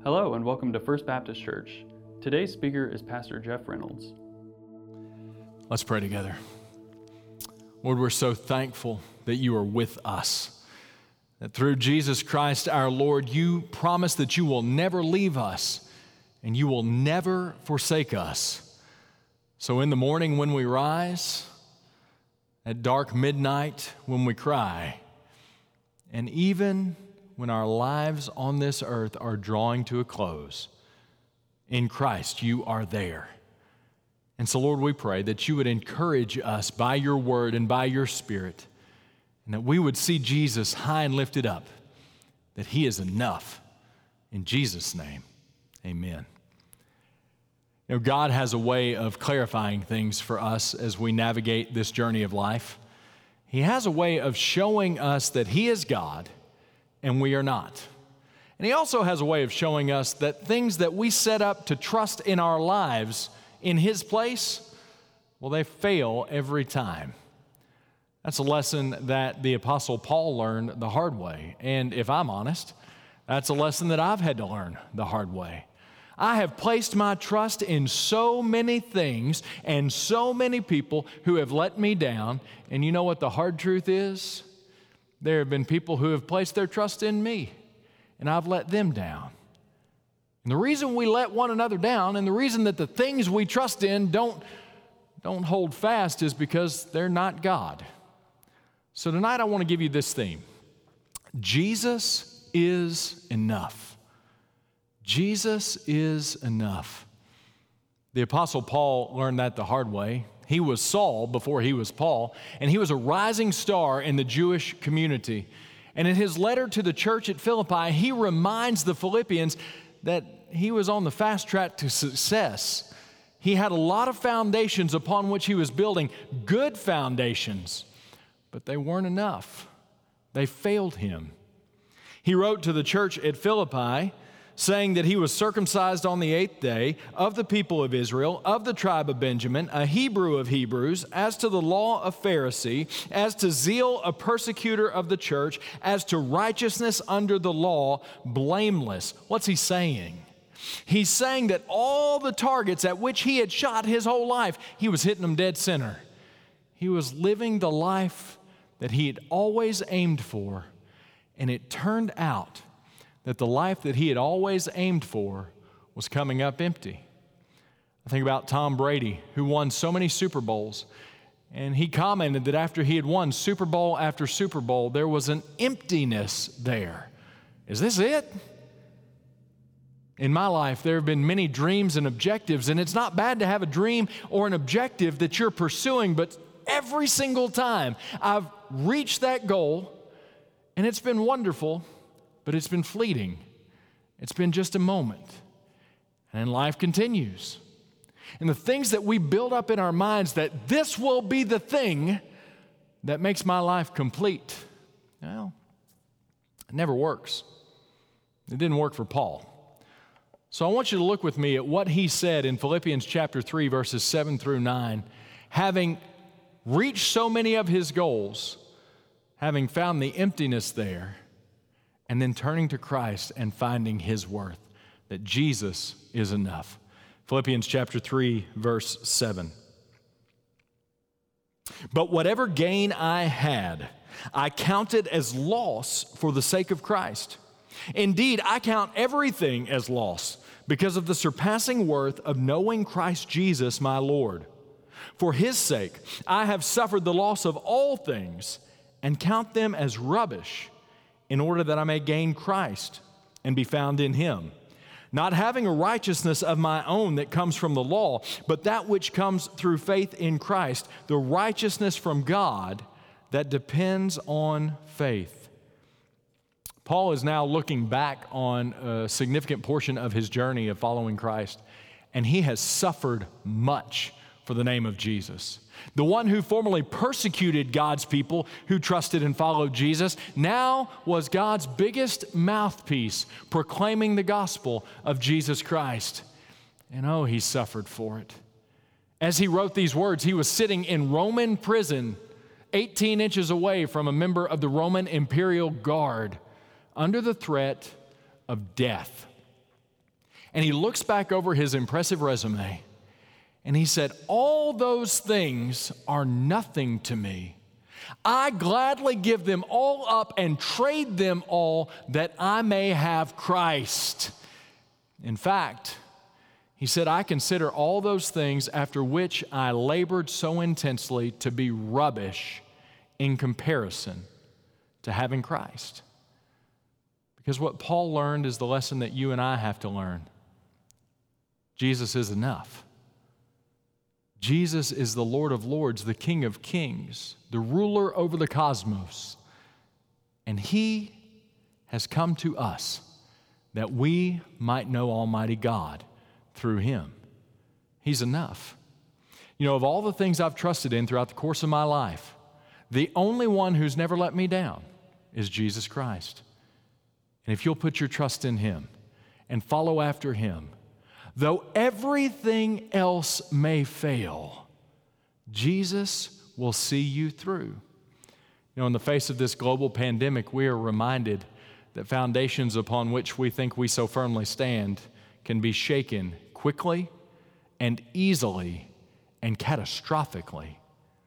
Hello and welcome to First Baptist Church. Today's speaker is Pastor Jeff Reynolds. Let's pray together. Lord, we're so thankful that you are with us, that through Jesus Christ our Lord, you promise that you will never leave us and you will never forsake us. So in the morning when we rise, at dark midnight when we cry, and even when our lives on this earth are drawing to a close, in Christ you are there. And so, Lord, we pray that you would encourage us by your word and by your Spirit, and that we would see Jesus high and lifted up, that he is enough. In Jesus' name, amen. You know, God has a way of clarifying things for us as we navigate this journey of life. He has a way of showing us that he is God and we are not. And he also has a way of showing us that things that we set up to trust in our lives in his place, well, they fail every time. That's a lesson that the Apostle Paul learned the hard way. And if I'm honest, that's a lesson that I've had to learn the hard way. I have placed my trust in so many things and so many people who have let me down. And you know what the hard truth is? There have been people who have placed their trust in me, and I've let them down. And the reason we let one another down and the reason that the things we trust in don't hold fast is because they're not God. So tonight I want to give you this theme. Jesus is enough. Jesus is enough. The Apostle Paul learned that the hard way. He was Saul before he was Paul, and he was a rising star in the Jewish community. And in his letter to the church at Philippi, he reminds the Philippians that he was on the fast track to success. He had a lot of foundations upon which he was building, good foundations, but they weren't enough. They failed him. He wrote to the church at Philippi, saying that he was circumcised on the 8th day, of the people of Israel, of the tribe of Benjamin, a Hebrew of Hebrews, as to the law a Pharisee, as to zeal a persecutor of the church, as to righteousness under the law, blameless. What's he saying? He's saying that all the targets at which he had shot his whole life, he was hitting them dead center. He was living the life that he had always aimed for, and it turned out that the life that he had always aimed for was coming up empty. I think about Tom Brady, who won so many Super Bowls, and he commented that after he had won Super Bowl after Super Bowl, there was an emptiness there. Is this it? In my life, there have been many dreams and objectives, and it's not bad to have a dream or an objective that you're pursuing, but every single time I've reached that goal, and it's been wonderful, but it's been fleeting. It's been just a moment. And then life continues. And the things that we build up in our minds that this will be the thing that makes my life complete, well, it never works. It didn't work for Paul. So I want you to look with me at what he said in Philippians chapter 3, verses 7 through 9. Having reached so many of his goals, having found the emptiness there, and then turning to Christ and finding his worth, that Jesus is enough. Philippians chapter 3, verse 7. But whatever gain I had, I counted as loss for the sake of Christ. Indeed, I count everything as loss because of the surpassing worth of knowing Christ Jesus my Lord. For his sake, I have suffered the loss of all things and count them as rubbish, in order that I may gain Christ and be found in him, not having a righteousness of my own that comes from the law, but that which comes through faith in Christ, the righteousness from God that depends on faith. Paul is now looking back on a significant portion of his journey of following Christ, and he has suffered much for the name of Jesus. The one who formerly persecuted God's people who trusted and followed Jesus now was God's biggest mouthpiece proclaiming the gospel of Jesus Christ. And oh, he suffered for it. As he wrote these words, he was sitting in Roman prison 18 inches away from a member of the Roman Imperial Guard under the threat of death. And he looks back over his impressive resume and he said, all those things are nothing to me. I gladly give them all up and trade them all that I may have Christ. In fact, he said, I consider all those things after which I labored so intensely to be rubbish in comparison to having Christ. Because what Paul learned is the lesson that you and I have to learn. Jesus is enough. Jesus is the Lord of Lords, the King of Kings, the ruler over the cosmos. And He has come to us that we might know Almighty God through Him. He's enough. You know, of all the things I've trusted in throughout the course of my life, the only one who's never let me down is Jesus Christ. And if you'll put your trust in Him and follow after Him, though everything else may fail, Jesus will see you through. You know, in the face of this global pandemic, we are reminded that foundations upon which we think we so firmly stand can be shaken quickly and easily and catastrophically.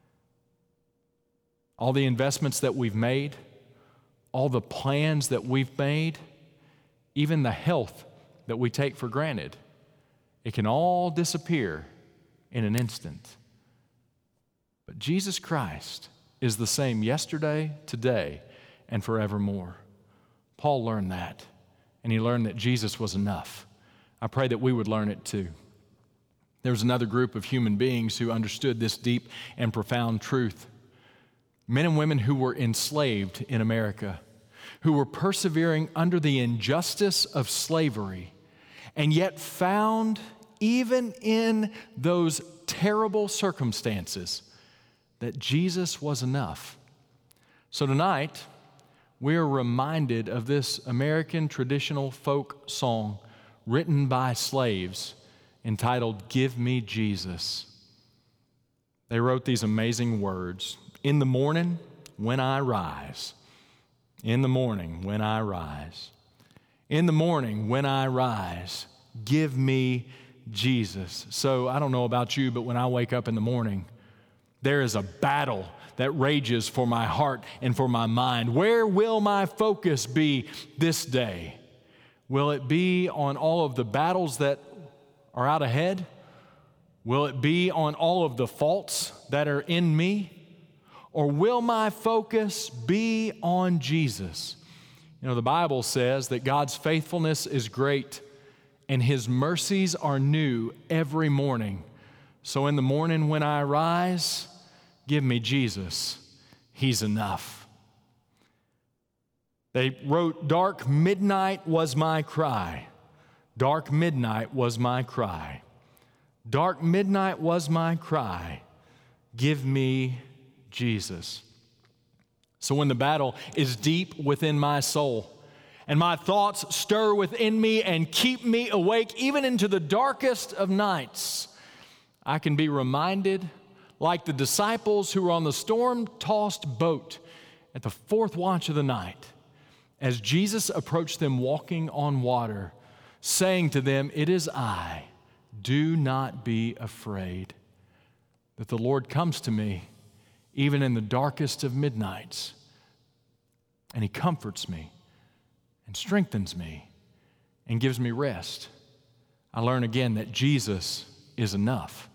All the investments that we've made, all the plans that we've made, even the health that we take for granted, it can all disappear in an instant. But Jesus Christ is the same yesterday, today, and forevermore. Paul learned that, and he learned that Jesus was enough. I pray that we would learn it too. There was another group of human beings who understood this deep and profound truth. Men and women who were enslaved in America, who were persevering under the injustice of slavery, and yet found, even in those terrible circumstances, that Jesus was enough. So tonight, we are reminded of this American traditional folk song written by slaves entitled, "Give Me Jesus." They wrote these amazing words. In the morning when I rise, in the morning when I rise, in the morning when I rise, give me Jesus. So I don't know about you, but when I wake up in the morning, there is a battle that rages for my heart and for my mind. Where will my focus be this day? Will it be on all of the battles that are out ahead? Will it be on all of the faults that are in me? Or will my focus be on Jesus? You know, the Bible says that God's faithfulness is great and His mercies are new every morning. So in the morning when I rise, give me Jesus. He's enough. They wrote, dark midnight was my cry. Dark midnight was my cry. Dark midnight was my cry. Give me Jesus. So when the battle is deep within my soul and my thoughts stir within me and keep me awake even into the darkest of nights, I can be reminded, like the disciples who were on the storm-tossed boat at the fourth watch of the night, as Jesus approached them walking on water, saying to them, "It is I, do not be afraid," that the Lord comes to me even in the darkest of midnights, and He comforts me and strengthens me and gives me rest. I learn again that Jesus is enough.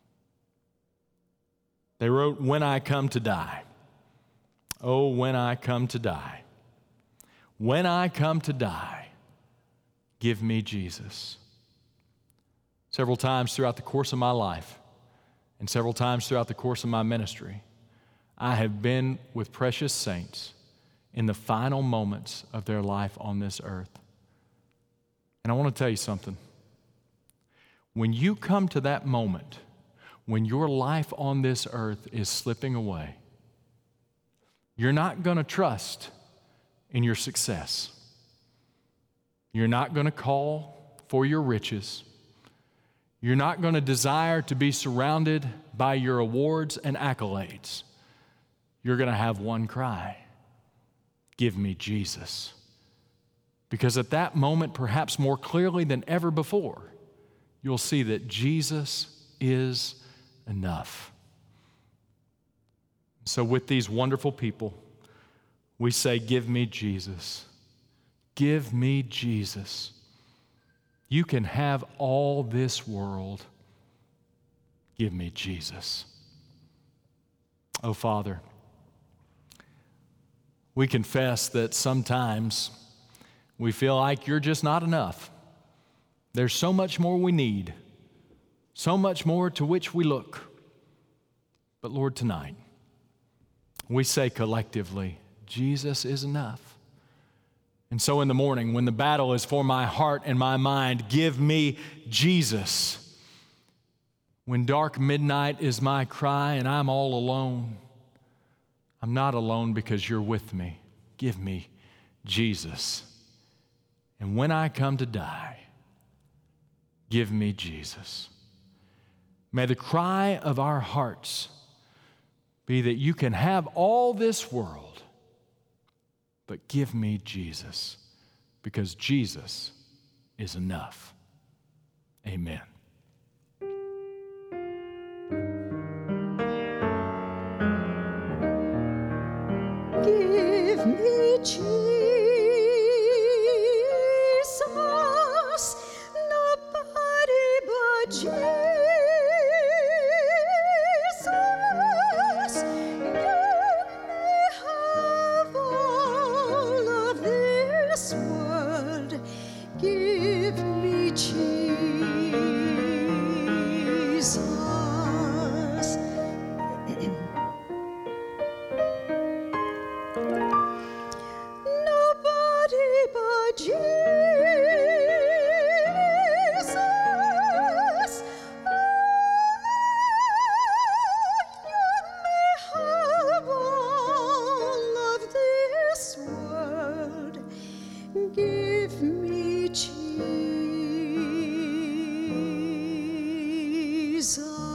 They wrote, when I come to die, oh, when I come to die, when I come to die, give me Jesus. Several times throughout the course of my life and several times throughout the course of my ministry, I have been with precious saints in the final moments of their life on this earth. And I want to tell you something. When you come to that moment, when your life on this earth is slipping away, you're not going to trust in your success. You're not going to call for your riches. You're not going to desire to be surrounded by your awards and accolades. You're going to have one cry: give me Jesus. Because at that moment, perhaps more clearly than ever before, you'll see that Jesus is enough. So with these wonderful people, we say, give me Jesus. Give me Jesus. You can have all this world. Give me Jesus. Oh, Father, we confess that sometimes we feel like you're just not enough. There's so much more we need, so much more to which we look. But Lord, tonight, we say collectively, Jesus is enough. And so in the morning, when the battle is for my heart and my mind, give me Jesus. When dark midnight is my cry and I'm all alone, I'm not alone because you're with me. Give me Jesus. And when I come to die, give me Jesus. May the cry of our hearts be that you can have all this world, but give me Jesus, because Jesus is enough. Amen. Give me Jesus, nobody but Jesus. Give me Jesus. Nobody but Jesus. You may have all of this world. Give me Jesus.